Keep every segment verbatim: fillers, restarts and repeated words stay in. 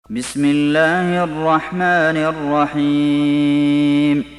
بسم الله الرحمن الرحيم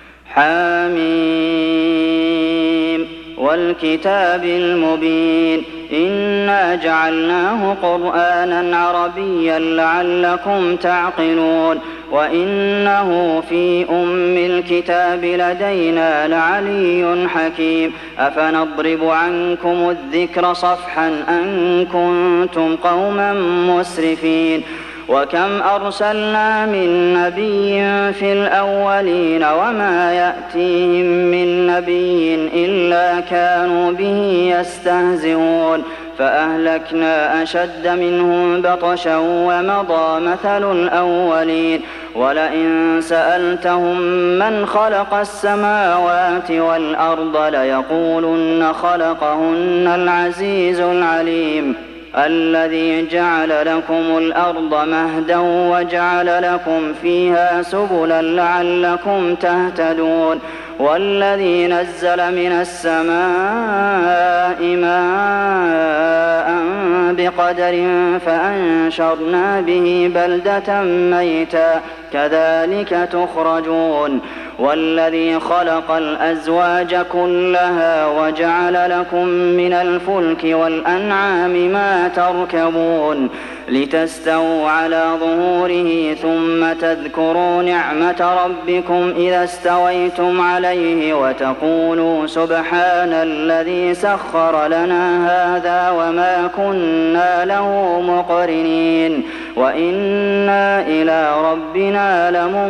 حميم والكتاب المبين إنا جعلناه قرآنا عربيا لعلكم تعقلون وإنه في أم الكتاب لدينا لعلي حكيم أفنضرب عنكم الذكر صفحا أن كنتم قوما مسرفين وكم أرسلنا من نبي في الأولين وما يأتيهم من نبي إلا كانوا به يستهزئون فأهلكنا أشد منهم بطشا ومضى مثل الأولين ولئن سألتهم من خلق السماوات والأرض ليقولن خلقهن العزيز العليم الذي جعل لكم الأرض مهدا وجعل لكم فيها سبلا لعلكم تهتدون والذي نزل من السماء ماء بقدر فأنشرنا به بلدة ميتا كذلك تخرجون والذي خلق الأزواج كلها وجعل لكم من الفلك والأنعام ما تركبون لتستووا على ظهوره ثم تذكروا نعمة ربكم إذا استويتم عليه وتقولوا سبحان الذي سخر لنا هذا وما كنا له مقرنين وإنا إلى ربنا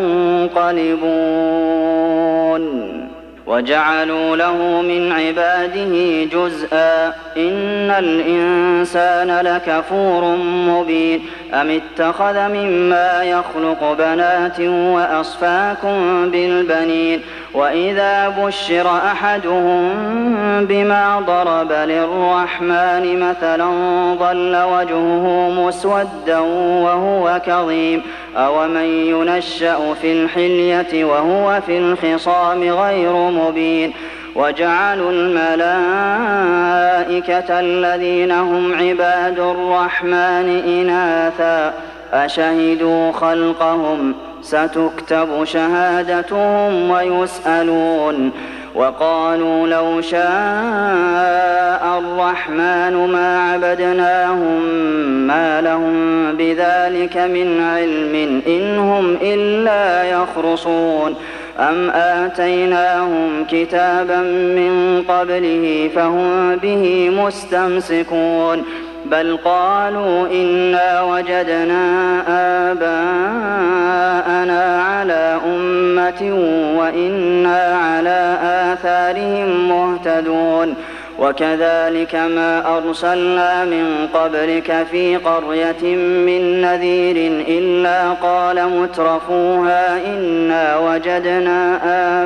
لمنقلبون وجعلوا له من عباده جزءا إن الإنسان لكفور مبين أم اتخذ مما يخلق بنات وأصفاكم بالبنين وإذا بشر أحدهم بما ضرب للرحمن مثلا ظل وجهه مسودا وهو كظيم أومن ينشأ في الحلية وهو في الخصام غير مبين وجعلوا الملائكة الذين هم عباد الرحمن إناثا أشهدوا خلقهم ستكتب شهادتهم ويسألون وقالوا لو شاء الرحمن ما عبدناهم ما لهم بذلك من علم إن هم إلا يخرصون أم آتيناهم كتابا من قبله فهم به مستمسكون بل قالوا إنا وجدنا آباءنا على أمة وإنا على آثارهم مهتدون وكذلك ما أرسلنا من قبلك في قرية من نذير إلا قال مترفوها إنا وجدنا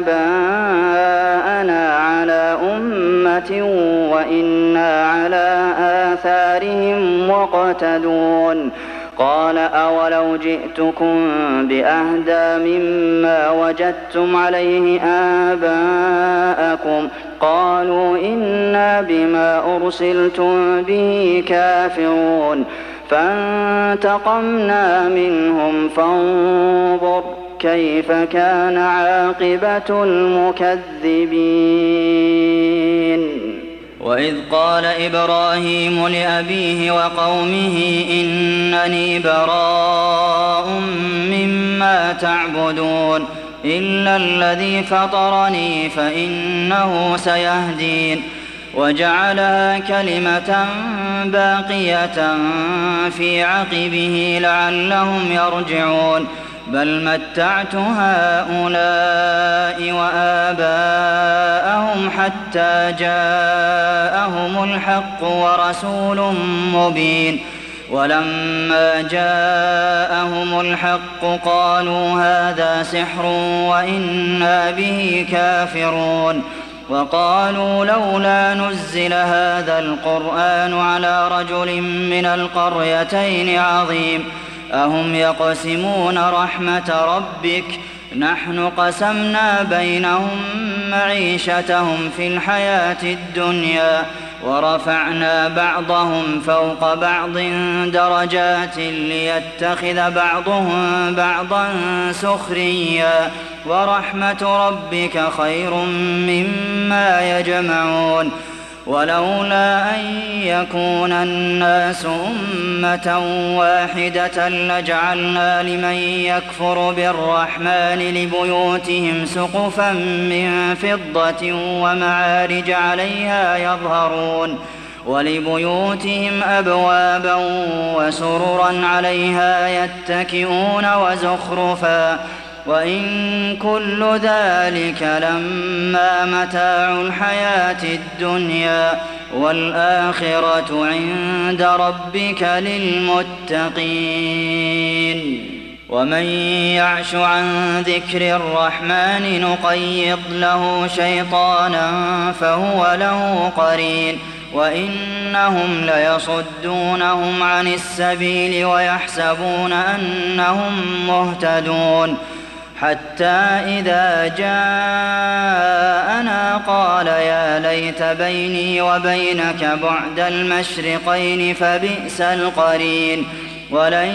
آباءنا على أمة وإنا على آثارهم مقتدون قال أولو جئتكم بأهدى مما وجدتم عليه آباءكم قالوا إنا بما أرسلتم به كافرون فانتقمنا منهم فانظر كيف كان عاقبة المكذبين وإذ قال إبراهيم لأبيه وقومه إنني براء مما تعبدون إلا الذي فطرني فإنه سيهدين وجعلها كلمة باقية في عقبه لعلهم يرجعون بل متعت هؤلاء وآباءهم حتى جاءهم الحق ورسول مبين ولما جاءهم الحق قالوا هذا سحر وإنا به كافرون وقالوا لولا نزل هذا القرآن على رجل من القريتين عظيم أهم يقسمون رحمة ربك نحن قسمنا بينهم معيشتهم في الحياة الدنيا ورفعنا بعضهم فوق بعض درجات ليتخذ بعضهم بعضا سخريا ورحمة ربك خير مما يجمعون ولولا أن يكون الناس أمة واحدة لجعلنا لمن يكفر بالرحمن لبيوتهم سقفا من فضة ومعارج عليها يظهرون ولبيوتهم أبوابا وسررا عليها يتكئون وزخرفا وإن كل ذلك لما متاع الحياة الدنيا والآخرة عند ربك للمتقين ومن يعش عن ذكر الرحمن نقيض له شيطانا فهو له قرين وإنهم ليصدونهم عن السبيل ويحسبون أنهم مهتدون حتى إذا جاءنا قال يا ليت بيني وبينك بعد المشرقين فبئس القرين ولن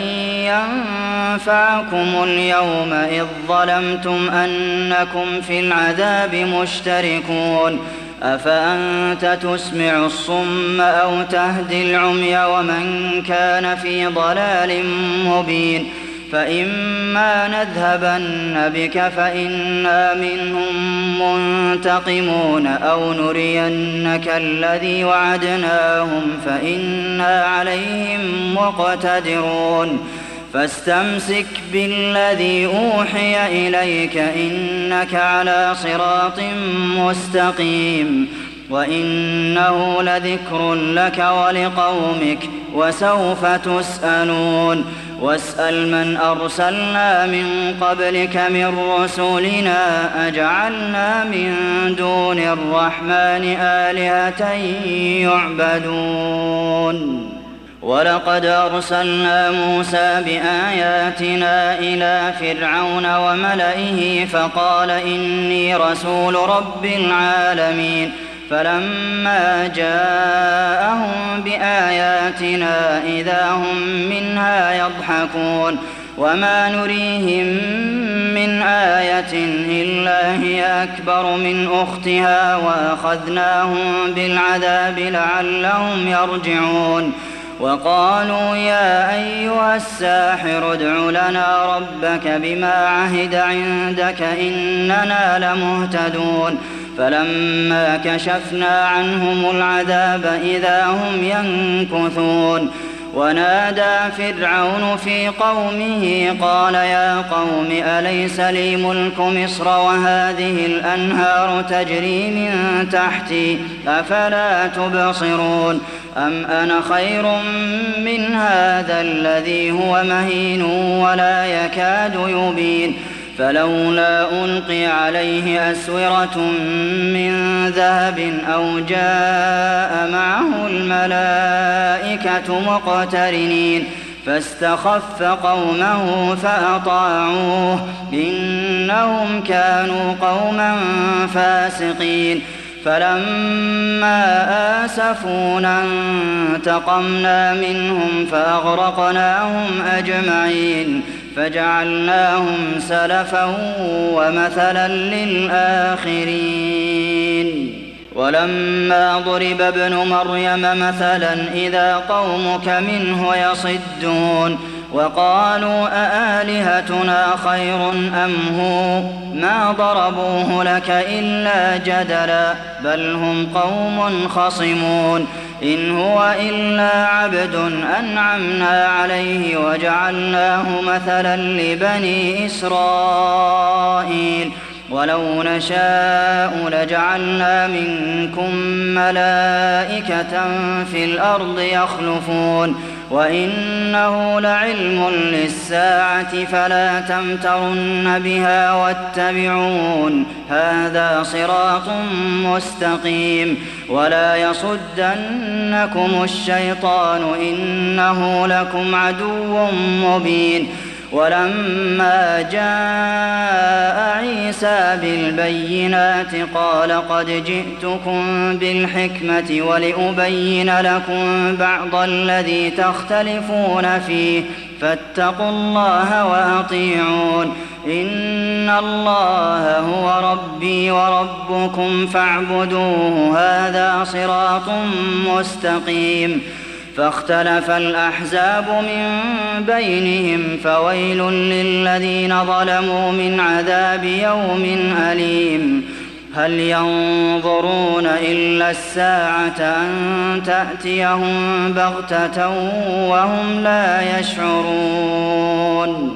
ينفعكم اليوم إذ ظلمتم أنكم في العذاب مشتركون أفأنت تسمع الصم أو تهدي العمي ومن كان في ضلال مبين فإما نذهبن بك فإنا منهم منتقمون أو نرينك الذي وعدناهم فإنا عليهم مقتدرون فاستمسك بالذي أوحي إليك إنك على صراط مستقيم وإنه لذكر لك ولقومك وسوف تسألون واسأل من أرسلنا من قبلك من رسلنا أجعلنا من دون الرحمن آلهة يعبدون ولقد أرسلنا موسى بآياتنا إلى فرعون وملئه فقال إني رسول رب العالمين فلما جاءهم بآياتنا إذا هم منها يضحكون وما نريهم من آية إلا هي أكبر من أختها وأخذناهم بالعذاب لعلهم يرجعون وقالوا يا أيها الساحر ادع لنا ربك بما عهد عندك إننا لمهتدون فلما كشفنا عنهم العذاب إذا هم ينكثون ونادى فرعون في قومه قال يا قوم أليس لي ملك مصر وهذه الأنهار تجري من تحتي أفلا تبصرون أم أنا خير من هذا الذي هو مهين ولا يكاد يبين فلولا ألقي عليه أسورة من ذهب أو جاء معه الملائكة مقترنين فاستخف قومه فأطاعوه إنهم كانوا قوما فاسقين فلما آسفونا انتقمنا منهم فأغرقناهم أجمعين فجعلناهم سلفا ومثلا للآخرين ولما ضرب ابن مريم مثلا إذا قومك منه يصدون وقالوا أآلهتنا خير أم هو ما ضربوه لك إلا جدلا بل هم قوم خصمون إن هو إلا عبد أنعمنا عليه وجعلناه مثلا لبني إسرائيل ولو نشاء لجعلنا منكم ملائكة في الأرض يخلفون وإنه لعلم للساعة فلا تمترن بها واتبعون هذا صراط مستقيم ولا يصدنكم الشيطان إنه لكم عدو مبين ولما جاء عيسى بالبينات قال قد جئتكم بالحكمة ولأبين لكم بعض الذي تختلفون فيه فاتقوا الله وأطيعون إن الله هو ربي وربكم فاعبدوه هذا صراط مستقيم فاختلف الأحزاب من بينهم فويل للذين ظلموا من عذاب يوم أليم هل ينظرون إلا الساعة أن تأتيهم بغتة وهم لا يشعرون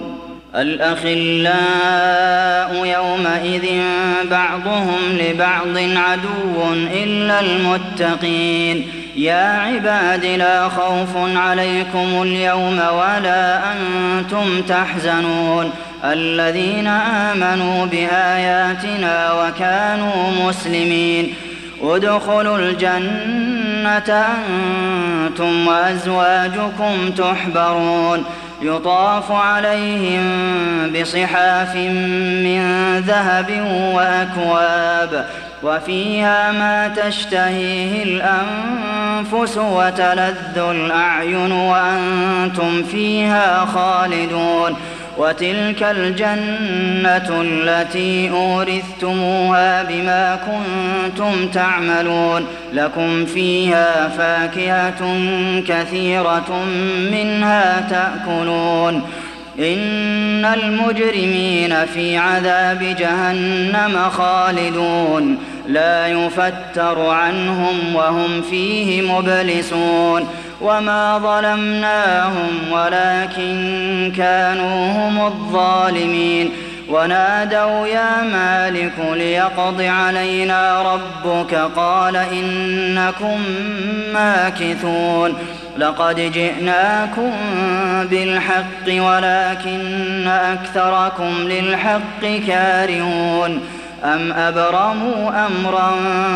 الأخلاء يومئذ بعضهم لبعض عدو إلا المتقين يا عباد لا خوف عليكم اليوم ولا أنتم تحزنون الذين آمنوا بآياتنا وكانوا مسلمين ادخلوا الجنة أنتم وأزواجكم تحبرون يطاف عليهم بصحاف من ذهب وأكواب وفيها ما تشتهيه الأنفس وتلذ الأعين وأنتم فيها خالدون وتلك الجنة التي أورثتموها بما كنتم تعملون لكم فيها فاكهة كثيرة منها تأكلون إن المجرمين في عذاب جهنم خالدون لا يفتر عنهم وهم فيه مبلسون وما ظلمناهم ولكن كانوا هم الظالمين ونادوا يا مالك ليقض علينا ربك قال إنكم ماكثون لقد جئناكم بالحق ولكن أكثركم للحق كارهون أم أبرموا أمرا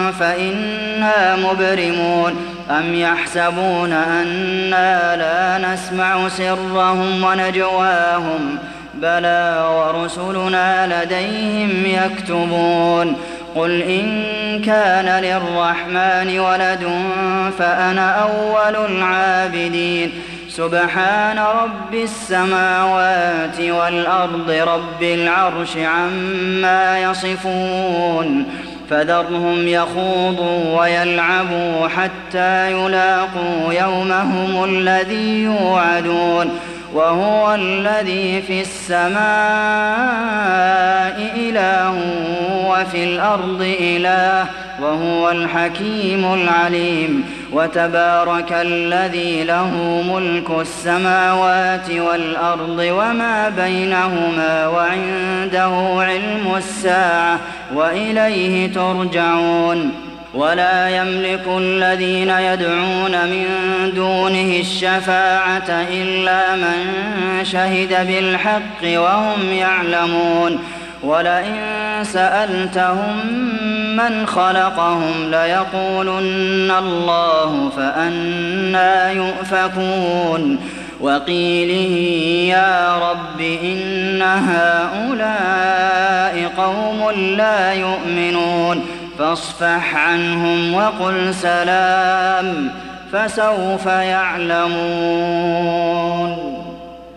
فإنا مبرمون أم يحسبون أنا لا نسمع سرهم ونجواهم بلى ورسلنا لديهم يكتبون قل إن كان للرحمن ولد فأنا أول العابدين سبحان رب السماوات والأرض رب العرش عما يصفون فذرهم يخوضوا ويلعبوا حتى يلاقوا يومهم الذي يوعدون وهو الذي في السماء إله وفي الأرض إله وهو الحكيم العليم وتبارك الذي له ملك السماوات والأرض وما بينهما وعنده علم الساعة وإليه ترجعون ولا يملك الذين يدعون من دونه الشفاعة إلا من شهد بالحق وهم يعلمون ولئن سألتهم من خلقهم ليقولن الله فأنى يؤفكون وقيله يا رب إن هؤلاء قوم لا يؤمنون فاصفح عنهم وقل سلام فسوف يعلمون.